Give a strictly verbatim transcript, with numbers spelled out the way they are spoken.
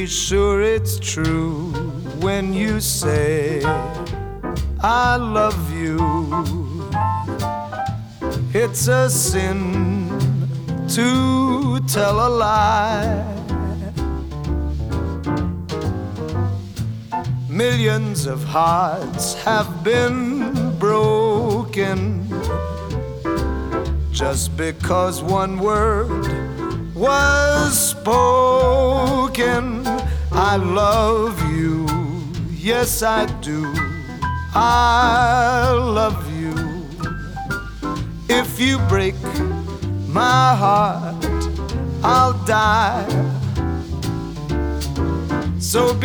sure it's true when you say I love you. It's a sin to tell a lie. Millions of hearts have been broken just because one word was spoken. I love you, yes I do. I love you. If you break my heart, I'll die. So